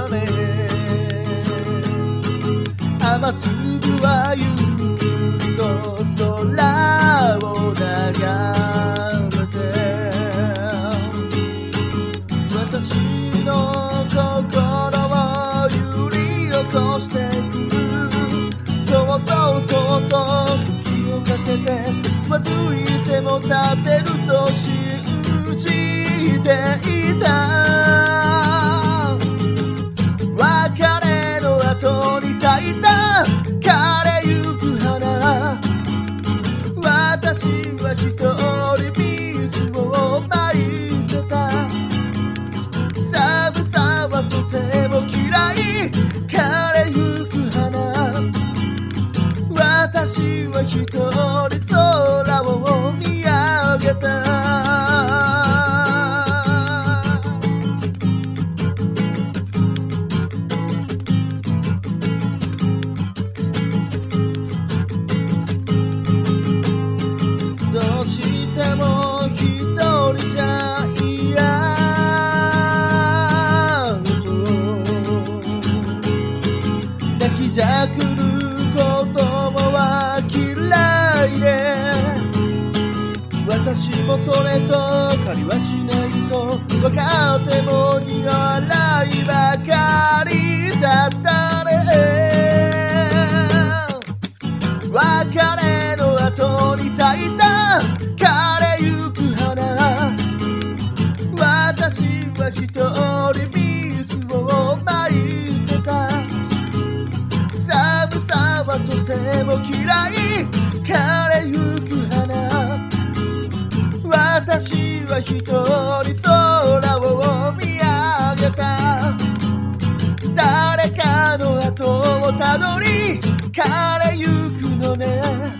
ね。雨粒はゆっくりと空を眺めて、私の心を揺り起こしてくる。そっとそっと時をかけて、つまずいても立てると信じていた。別れの後に咲いた枯れゆく花、私は一人水をまいてた。寒さはとても嫌い、枯れゆく花、私は一人空を見上げた。じゃくることもは嫌いで、私もそれと借りはしないと分かっても苦笑いばかりだったね。別れの後に咲いた枯れゆく花、私は一人水をまいてた。寒さはとても嫌い、枯れゆく花、私は一人空を見上げた。誰かの後をたどり枯れゆくのね。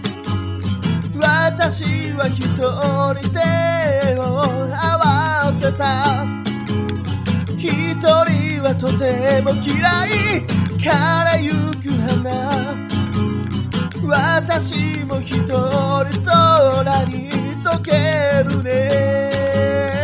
私は一人手を合わせた。一人はとても嫌い、枯れゆく花、私も一人空に溶けるね。